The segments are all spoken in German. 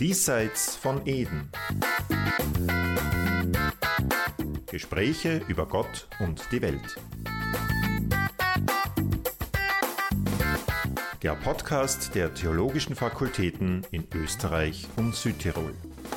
Diesseits von Eden. Gespräche über Gott und die Welt. Der Podcast der Theologischen Fakultäten in Österreich und Südtirol.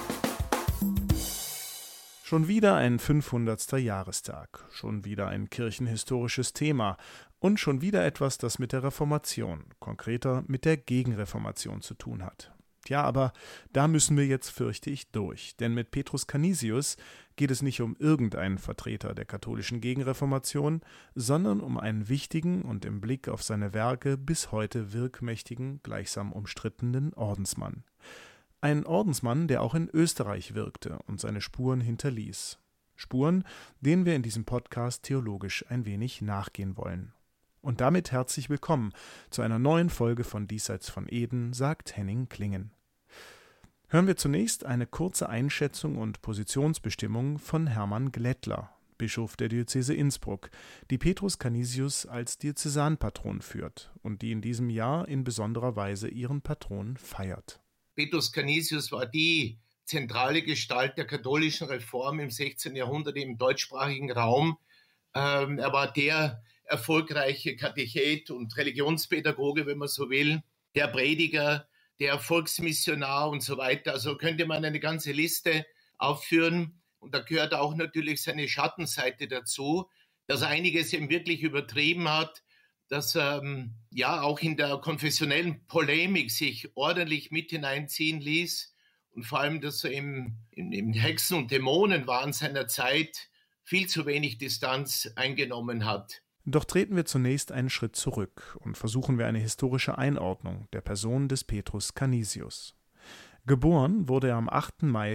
Schon wieder ein 500. Jahrestag, schon wieder ein kirchenhistorisches Thema und schon wieder etwas, das mit der Reformation, konkreter mit der Gegenreformation zu tun hat. Ja, aber da müssen wir jetzt, fürchte ich, durch, denn mit Petrus Canisius geht es nicht um irgendeinen Vertreter der katholischen Gegenreformation, sondern um einen wichtigen und im Blick auf seine Werke bis heute wirkmächtigen, gleichsam umstrittenen Ordensmann. Ein Ordensmann, der auch in Österreich wirkte und seine Spuren hinterließ. Spuren, denen wir in diesem Podcast theologisch ein wenig nachgehen wollen. Und damit herzlich willkommen zu einer neuen Folge von Diesseits von Eden, sagt Henning Klingen. Hören wir zunächst eine kurze Einschätzung und Positionsbestimmung von Hermann Glättler, Bischof der Diözese Innsbruck, die Petrus Canisius als Diözesanpatron führt und die in diesem Jahr in besonderer Weise ihren Patron feiert. Petrus Canisius war die zentrale Gestalt der katholischen Reform im 16. Jahrhundert im deutschsprachigen Raum. Er war der erfolgreiche Katechet und Religionspädagoge, wenn man so will, der Prediger, der Volksmissionar und so weiter. Also könnte man eine ganze Liste aufführen. Und da gehört auch natürlich seine Schattenseite dazu, dass er einiges eben wirklich übertrieben hat, dass er auch in der konfessionellen Polemik sich ordentlich mit hineinziehen ließ und vor allem, dass er im Hexen- und Dämonenwahn seiner Zeit viel zu wenig Distanz eingenommen hat. Doch treten wir zunächst einen Schritt zurück und versuchen wir eine historische Einordnung der Person des Petrus Canisius. Geboren wurde er am 8. Mai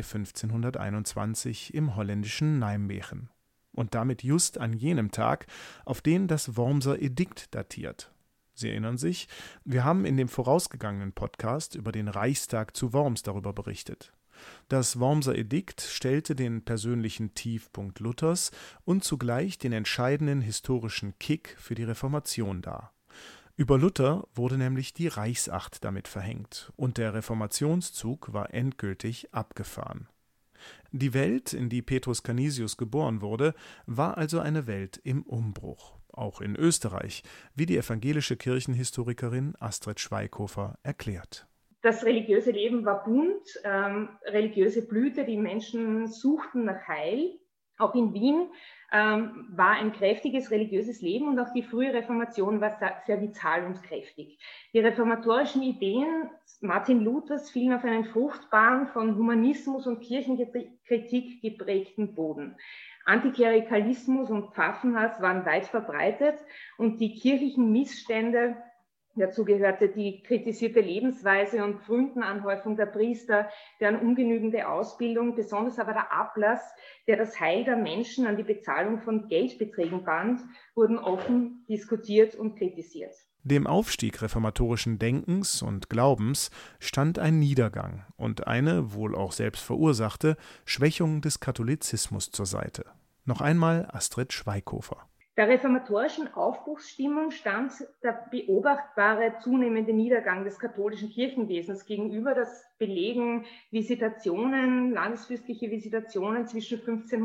1521 im holländischen Nijmegen. Und damit just an jenem Tag, auf den das Wormser Edikt datiert. Sie erinnern sich, wir haben in dem vorausgegangenen Podcast über den Reichstag zu Worms darüber berichtet. Das Wormser Edikt stellte den persönlichen Tiefpunkt Luthers und zugleich den entscheidenden historischen Kick für die Reformation dar. Über Luther wurde nämlich die Reichsacht damit verhängt und der Reformationszug war endgültig abgefahren. Die Welt, in die Petrus Canisius geboren wurde, war also eine Welt im Umbruch, auch in Österreich, wie die evangelische Kirchenhistorikerin Astrid Schweighofer erklärt. Das religiöse Leben war bunt, religiöse Blüte, die Menschen suchten nach Heil. Auch in Wien war ein kräftiges religiöses Leben und auch die frühe Reformation war sehr vital und kräftig. Die reformatorischen Ideen Martin Luthers fielen auf einen fruchtbaren, von Humanismus und Kirchenkritik geprägten Boden. Antiklerikalismus und Pfaffenhass waren weit verbreitet und die kirchlichen Missstände, dazu gehörte die kritisierte Lebensweise und Pfründenanhäufung der Priester, deren ungenügende Ausbildung, besonders aber der Ablass, der das Heil der Menschen an die Bezahlung von Geldbeträgen band, wurden offen diskutiert und kritisiert. Dem Aufstieg reformatorischen Denkens und Glaubens stand ein Niedergang und eine, wohl auch selbst verursachte, Schwächung des Katholizismus zur Seite. Noch einmal Astrid Schweighofer. Der reformatorischen Aufbruchsstimmung stand der beobachtbare zunehmende Niedergang des katholischen Kirchenwesens gegenüber. Das belegen Visitationen, landesfürstliche Visitationen zwischen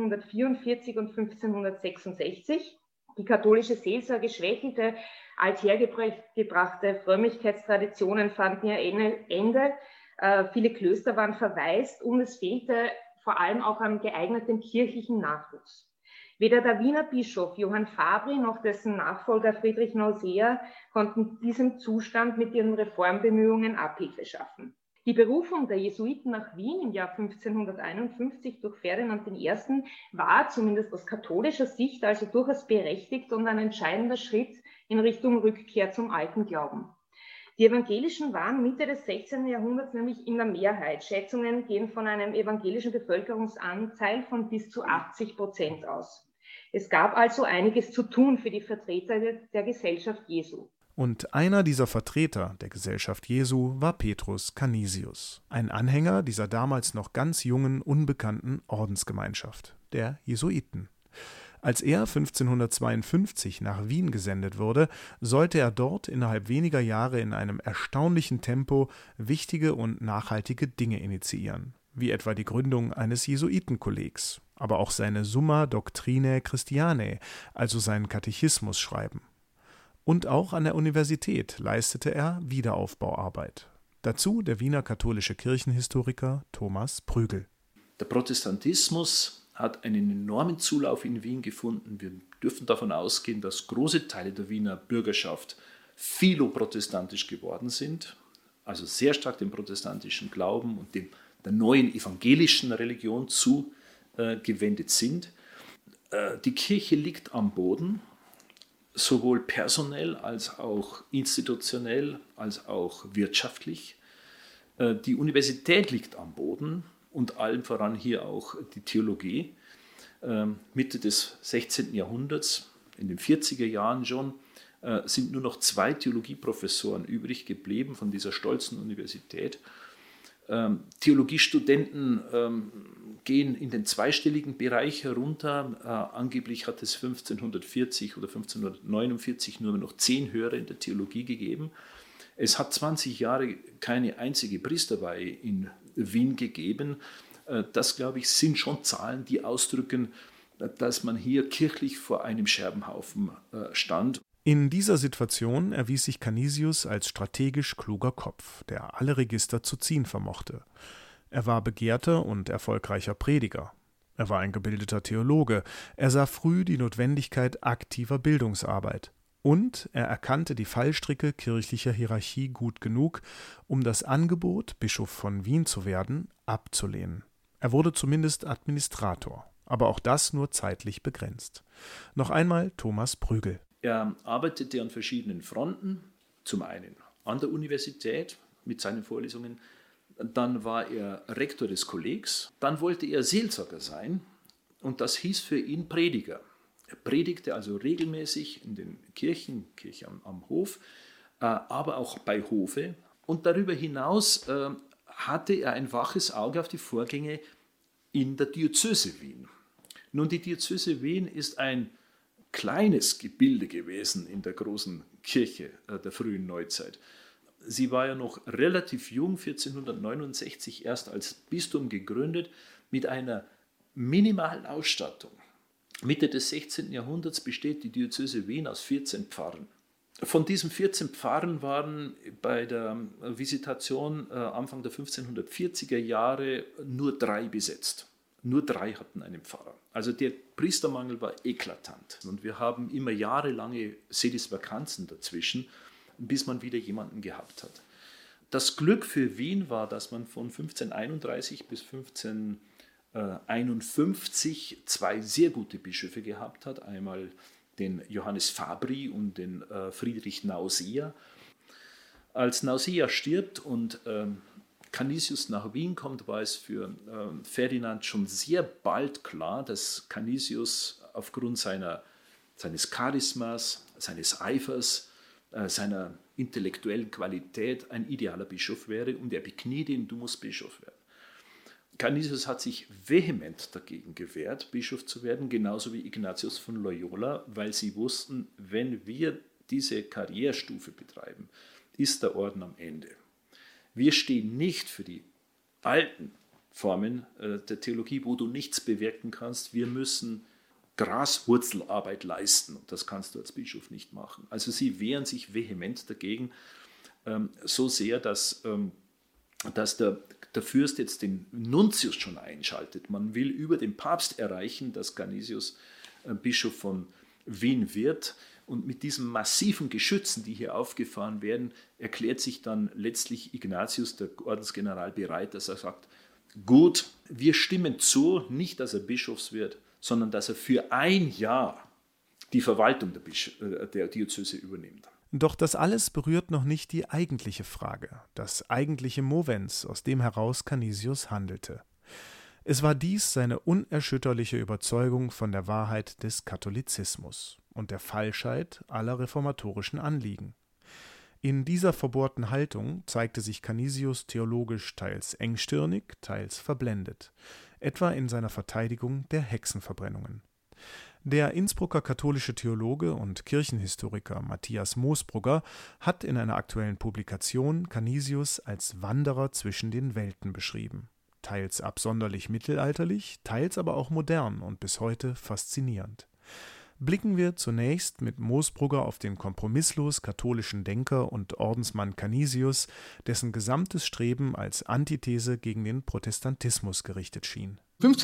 1544 und 1566. Die katholische Seelsorge schwächelte, althergebrachte Frömmigkeitstraditionen fanden ihr Ende. Viele Klöster waren verwaist und es fehlte vor allem auch an geeignetem kirchlichen Nachwuchs. Weder der Wiener Bischof Johann Fabri noch dessen Nachfolger Friedrich Nauseer konnten diesem Zustand mit ihren Reformbemühungen Abhilfe schaffen. Die Berufung der Jesuiten nach Wien im Jahr 1551 durch Ferdinand I. war zumindest aus katholischer Sicht also durchaus berechtigt und ein entscheidender Schritt in Richtung Rückkehr zum alten Glauben. Die Evangelischen waren Mitte des 16. Jahrhunderts nämlich in der Mehrheit. Schätzungen gehen von einem evangelischen Bevölkerungsanteil von bis zu 80% aus. Es gab also einiges zu tun für die Vertreter der Gesellschaft Jesu. Und einer dieser Vertreter der Gesellschaft Jesu war Petrus Canisius, ein Anhänger dieser damals noch ganz jungen, unbekannten Ordensgemeinschaft, der Jesuiten. Als er 1552 nach Wien gesendet wurde, sollte er dort innerhalb weniger Jahre in einem erstaunlichen Tempo wichtige und nachhaltige Dinge initiieren, wie etwa die Gründung eines Jesuitenkollegs, aber auch seine Summa Doctrinae Christianae, also seinen Katechismus, schreiben. Und auch an der Universität leistete er Wiederaufbauarbeit. Dazu der Wiener katholische Kirchenhistoriker Thomas Prügel. Der Protestantismus hat einen enormen Zulauf in Wien gefunden. Wir dürfen davon ausgehen, dass große Teile der Wiener Bürgerschaft philoprotestantisch geworden sind, also sehr stark dem protestantischen Glauben und der neuen evangelischen Religion zugewendet sind. Die Kirche liegt am Boden, sowohl personell als auch institutionell, als auch wirtschaftlich. Die Universität liegt am Boden und allem voran hier auch die Theologie. Mitte des 16. Jahrhunderts, in den 40er Jahren schon, sind nur noch 2 Theologieprofessoren übrig geblieben von dieser stolzen Universität. Theologiestudenten gehen in den zweistelligen Bereich herunter. Angeblich hat es 1540 oder 1549 nur noch 10 Hörer in der Theologie gegeben. Es hat 20 Jahre keine einzige Priesterweihe in Wien gegeben. Das, glaube ich, sind schon Zahlen, die ausdrücken, dass man hier kirchlich vor einem Scherbenhaufen stand. In dieser Situation erwies sich Canisius als strategisch kluger Kopf, der alle Register zu ziehen vermochte. Er war begehrter und erfolgreicher Prediger. Er war ein gebildeter Theologe. Er sah früh die Notwendigkeit aktiver Bildungsarbeit. Und er erkannte die Fallstricke kirchlicher Hierarchie gut genug, um das Angebot, Bischof von Wien zu werden, abzulehnen. Er wurde zumindest Administrator, aber auch das nur zeitlich begrenzt. Noch einmal Thomas Prügel. Er arbeitete an verschiedenen Fronten, zum einen an der Universität mit seinen Vorlesungen, dann war er Rektor des Kollegs, dann wollte er Seelsorger sein und das hieß für ihn Prediger. Er predigte also regelmäßig in den Kirchen, Kirche am Hof, aber auch bei Hofe. Und darüber hinaus hatte er ein waches Auge auf die Vorgänge in der Diözese Wien. Nun, die Diözese Wien ist ein kleines Gebilde gewesen in der großen Kirche der frühen Neuzeit. Sie war ja noch relativ jung, 1469 erst als Bistum gegründet, mit einer minimalen Ausstattung. Mitte des 16. Jahrhunderts besteht die Diözese Wien aus 14 Pfarren. Von diesen 14 Pfarren waren bei der Visitation Anfang der 1540er Jahre nur 3 besetzt. Nur 3 hatten einen Pfarrer. Also der Priestermangel war eklatant. Und wir haben immer jahrelange Sedisvakanzen dazwischen, bis man wieder jemanden gehabt hat. Das Glück für Wien war, dass man von 1531 bis 1551 2 sehr gute Bischöfe gehabt hat. Einmal den Johannes Fabri und den Friedrich Nausea. Als Nausea stirbt und Canisius nach Wien kommt, war es für Ferdinand schon sehr bald klar, dass Canisius aufgrund seines Charismas, seines Eifers, seiner intellektuellen Qualität ein idealer Bischof wäre und er bekniete ihn, du musst Bischof werden. Canisius hat sich vehement dagegen gewehrt, Bischof zu werden, genauso wie Ignatius von Loyola, weil sie wussten, wenn wir diese Karrierestufe betreiben, ist der Orden am Ende. Wir stehen nicht für die alten Formen der Theologie, wo du nichts bewirken kannst. Wir müssen Graswurzelarbeit leisten und das kannst du als Bischof nicht machen. Also sie wehren sich vehement dagegen, so sehr, dass der Fürst jetzt den Nuntius schon einschaltet. Man will über den Papst erreichen, dass Canisius Bischof von Wien wird. Und mit diesen massiven Geschützen, die hier aufgefahren werden, erklärt sich dann letztlich Ignatius, der Ordensgeneral, bereit, dass er sagt, gut, wir stimmen zu, nicht, dass er Bischofs wird, sondern dass er für 1 Jahr die Verwaltung der Diözese übernimmt. Doch das alles berührt noch nicht die eigentliche Frage, das eigentliche Movens, aus dem heraus Canisius handelte. Es war dies seine unerschütterliche Überzeugung von der Wahrheit des Katholizismus und der Falschheit aller reformatorischen Anliegen. In dieser verbohrten Haltung zeigte sich Canisius theologisch teils engstirnig, teils verblendet, etwa in seiner Verteidigung der Hexenverbrennungen. Der Innsbrucker katholische Theologe und Kirchenhistoriker Matthias Moosbrugger hat in einer aktuellen Publikation Canisius als Wanderer zwischen den Welten beschrieben. Teils absonderlich mittelalterlich, teils aber auch modern und bis heute faszinierend. Blicken wir zunächst mit Moosbrugger auf den kompromisslos katholischen Denker und Ordensmann Canisius, dessen gesamtes Streben als Antithese gegen den Protestantismus gerichtet schien.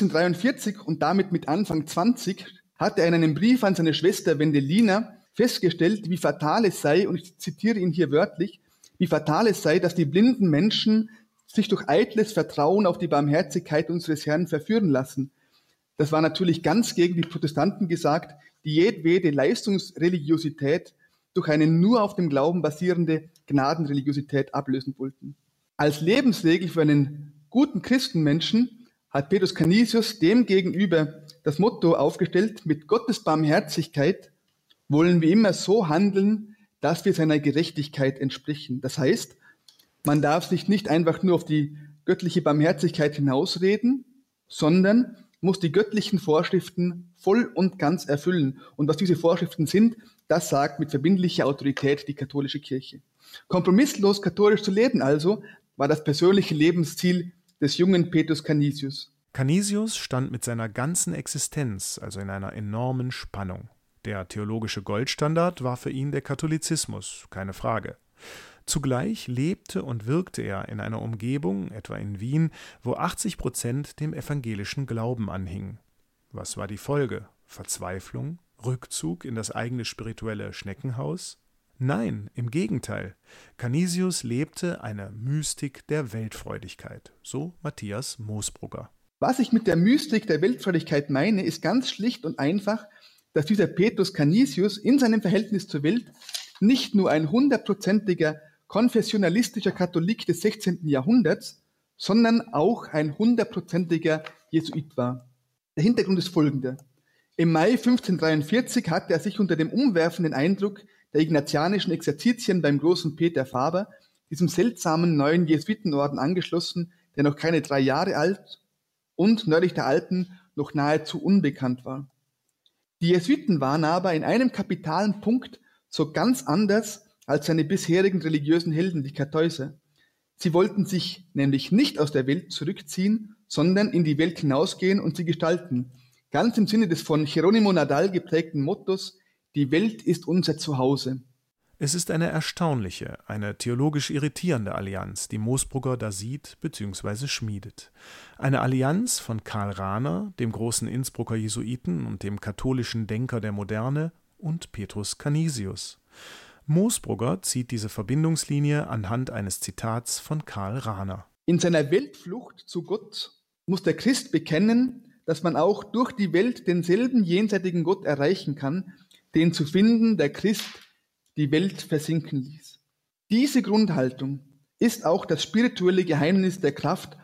1543 und damit mit Anfang 20 hat er in einem Brief an seine Schwester Wendelina festgestellt, wie fatal es sei, und ich zitiere ihn hier wörtlich, wie fatal es sei, dass die blinden Menschen sich durch eitles Vertrauen auf die Barmherzigkeit unseres Herrn verführen lassen. Das war natürlich ganz gegen die Protestanten gesagt, die jedwede Leistungsreligiosität durch eine nur auf dem Glauben basierende Gnadenreligiosität ablösen wollten. Als Lebensregel für einen guten Christenmenschen hat Petrus Canisius demgegenüber das Motto aufgestellt: Mit Gottes Barmherzigkeit wollen wir immer so handeln, dass wir seiner Gerechtigkeit entsprechen. Das heißt, man darf sich nicht einfach nur auf die göttliche Barmherzigkeit hinausreden, sondern muss die göttlichen Vorschriften voll und ganz erfüllen. Und was diese Vorschriften sind, das sagt mit verbindlicher Autorität die katholische Kirche. Kompromisslos katholisch zu leben also war das persönliche Lebensziel des jungen Petrus Canisius. Canisius stand mit seiner ganzen Existenz also in einer enormen Spannung. Der theologische Goldstandard war für ihn der Katholizismus, keine Frage. Zugleich lebte und wirkte er in einer Umgebung, etwa in Wien, wo 80% dem evangelischen Glauben anhingen. Was war die Folge? Verzweiflung? Rückzug in das eigene spirituelle Schneckenhaus? Nein, im Gegenteil. Canisius lebte eine Mystik der Weltfreudigkeit, so Matthias Moosbrugger. Was ich mit der Mystik der Weltfreudigkeit meine, ist ganz schlicht und einfach, dass dieser Petrus Canisius in seinem Verhältnis zur Welt nicht nur ein 100%iger konfessionalistischer Katholik des 16. Jahrhunderts, sondern auch ein 100%iger Jesuit war. Der Hintergrund ist folgender. Im Mai 1543 hatte er sich unter dem umwerfenden Eindruck der ignatianischen Exerzitien beim großen Peter Faber, diesem seltsamen neuen Jesuitenorden, angeschlossen, der noch keine 3 Jahre alt und nördlich der Alpen noch nahezu unbekannt war. Die Jesuiten waren aber in einem kapitalen Punkt so ganz anders als seine bisherigen religiösen Helden, die Kartäuser. Sie wollten sich nämlich nicht aus der Welt zurückziehen, sondern in die Welt hinausgehen und sie gestalten. Ganz im Sinne des von Geronimo Nadal geprägten Mottos: Die Welt ist unser Zuhause. Es ist eine erstaunliche, eine theologisch irritierende Allianz, die Moosbrugger da sieht bzw. schmiedet. Eine Allianz von Karl Rahner, dem großen Innsbrucker Jesuiten und dem katholischen Denker der Moderne, und Petrus Canisius. Moosbrugger zieht diese Verbindungslinie anhand eines Zitats von Karl Rahner. In seiner Weltflucht zu Gott muss der Christ bekennen, dass man auch durch die Welt denselben jenseitigen Gott erreichen kann, den zu finden der Christ die Welt versinken ließ. Diese Grundhaltung ist auch das spirituelle Geheimnis der Kraft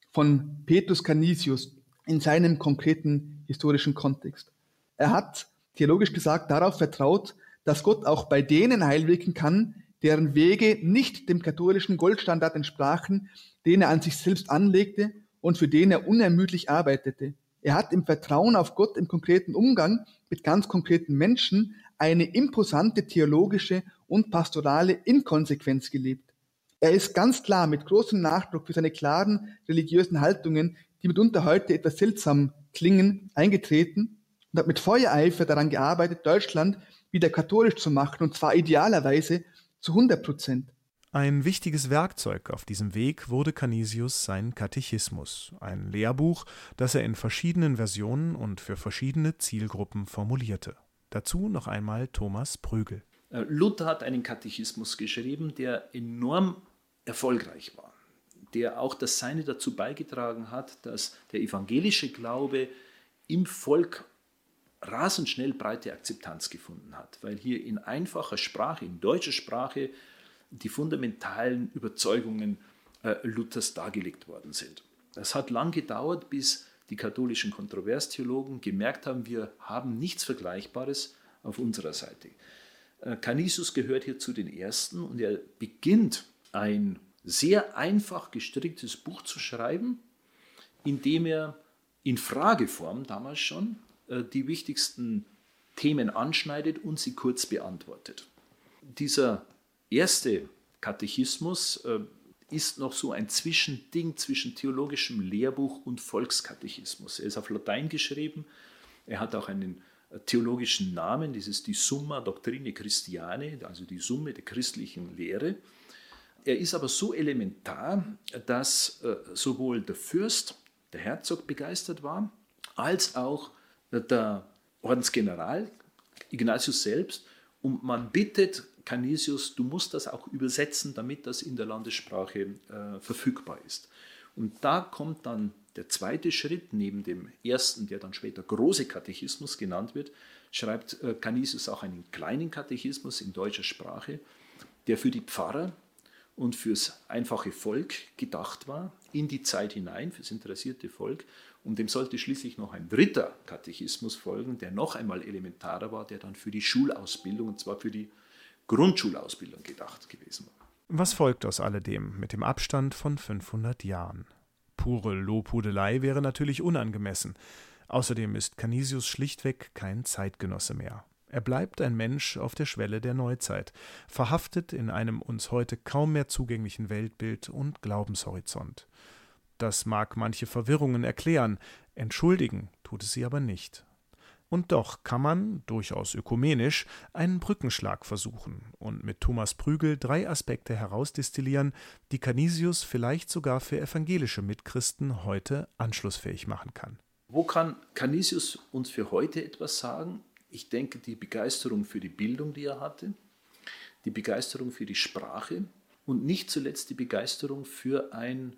von Petrus Canisius in seinem konkreten historischen Kontext. Er hat, theologisch gesagt, darauf vertraut, dass Gott auch bei denen heilwirken kann, deren Wege nicht dem katholischen Goldstandard entsprachen, den er an sich selbst anlegte und für den er unermüdlich arbeitete. Er hat im Vertrauen auf Gott im konkreten Umgang mit ganz konkreten Menschen eine imposante theologische und pastorale Inkonsequenz gelebt. Er ist ganz klar mit großem Nachdruck für seine klaren religiösen Haltungen, die mitunter heute etwas seltsam klingen, eingetreten und hat mit Feuereifer daran gearbeitet, Deutschland wieder katholisch zu machen, und zwar idealerweise zu 100%. Ein wichtiges Werkzeug auf diesem Weg wurde Canisius sein Katechismus, ein Lehrbuch, das er in verschiedenen Versionen und für verschiedene Zielgruppen formulierte. Dazu noch einmal Thomas Prügel. Luther hat einen Katechismus geschrieben, der enorm erfolgreich war, der auch das Seine dazu beigetragen hat, dass der evangelische Glaube im Volk rasend schnell breite Akzeptanz gefunden hat, weil hier in einfacher Sprache, in deutscher Sprache, die fundamentalen Überzeugungen Luthers dargelegt worden sind. Das hat lang gedauert, bis die katholischen Kontroverstheologen gemerkt haben, wir haben nichts Vergleichbares auf unserer Seite. Canisius gehört hier zu den Ersten und er beginnt ein sehr einfach gestricktes Buch zu schreiben, in dem er in Frageform damals schon die wichtigsten Themen anschneidet und sie kurz beantwortet. Dieser erste Katechismus ist noch so ein Zwischending zwischen theologischem Lehrbuch und Volkskatechismus. Er ist auf Latein geschrieben, er hat auch einen theologischen Namen, das ist die Summa Doctrinae Christianae, also die Summe der christlichen Lehre. Er ist aber so elementar, dass sowohl der Fürst, der Herzog begeistert war, als auch der Ordensgeneral, Ignatius selbst. Und man bittet Canisius, du musst das auch übersetzen, damit das in der Landessprache verfügbar ist. Und da kommt dann der zweite Schritt, neben dem ersten, der dann später Große Katechismus genannt wird, schreibt Canisius auch einen kleinen Katechismus in deutscher Sprache, der für die Pfarrer und fürs einfache Volk gedacht war, in die Zeit hinein, fürs interessierte Volk. Und dem sollte schließlich noch ein dritter Katechismus folgen, der noch einmal elementarer war, der dann für die Schulausbildung, und zwar für die Grundschulausbildung gedacht gewesen war. Was folgt aus alledem mit dem Abstand von 500 Jahren? Pure Lobhudelei wäre natürlich unangemessen. Außerdem ist Canisius schlichtweg kein Zeitgenosse mehr. Er bleibt ein Mensch auf der Schwelle der Neuzeit, verhaftet in einem uns heute kaum mehr zugänglichen Weltbild und Glaubenshorizont. Das mag manche Verwirrungen erklären, entschuldigen tut es sie aber nicht. Und doch kann man, durchaus ökumenisch, einen Brückenschlag versuchen und mit Thomas Prügel 3 Aspekte herausdestillieren, die Canisius vielleicht sogar für evangelische Mitchristen heute anschlussfähig machen kann. Wo kann Canisius uns für heute etwas sagen? Ich denke, die Begeisterung für die Bildung, die er hatte, die Begeisterung für die Sprache und nicht zuletzt die Begeisterung für eine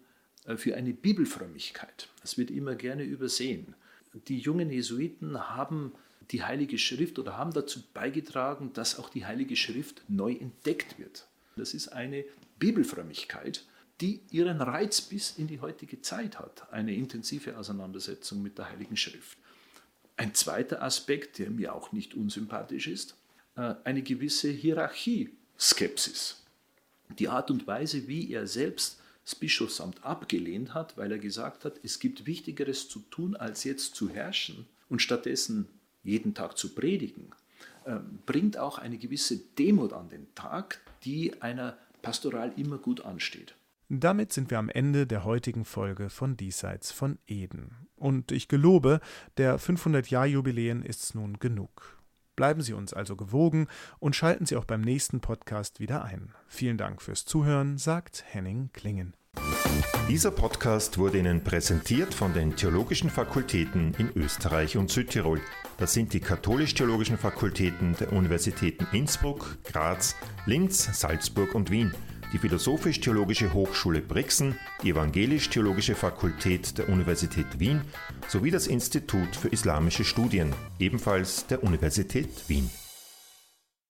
Bibelfrömmigkeit. Das wird immer gerne übersehen. Die jungen Jesuiten haben die Heilige Schrift oder haben dazu beigetragen, dass auch die Heilige Schrift neu entdeckt wird. Das ist eine Bibelfrömmigkeit, die ihren Reiz bis in die heutige Zeit hat, eine intensive Auseinandersetzung mit der Heiligen Schrift. Ein zweiter Aspekt, der mir auch nicht unsympathisch ist, eine gewisse Hierarchie-Skepsis. Die Art und Weise, wie er selbst das Bischofsamt abgelehnt hat, weil er gesagt hat, es gibt Wichtigeres zu tun, als jetzt zu herrschen und stattdessen jeden Tag zu predigen, bringt auch eine gewisse Demut an den Tag, die einer Pastoral immer gut ansteht. Damit sind wir am Ende der heutigen Folge von Diesseits von Eden. Und ich gelobe, der 500-Jahr-Jubiläen ist's nun genug. Bleiben Sie uns also gewogen und schalten Sie auch beim nächsten Podcast wieder ein. Vielen Dank fürs Zuhören, sagt Henning Klingen. Dieser Podcast wurde Ihnen präsentiert von den Theologischen Fakultäten in Österreich und Südtirol. Das sind die Katholisch-Theologischen Fakultäten der Universitäten Innsbruck, Graz, Linz, Salzburg und Wien, die Philosophisch-Theologische Hochschule Brixen, die Evangelisch-Theologische Fakultät der Universität Wien sowie das Institut für Islamische Studien, ebenfalls der Universität Wien.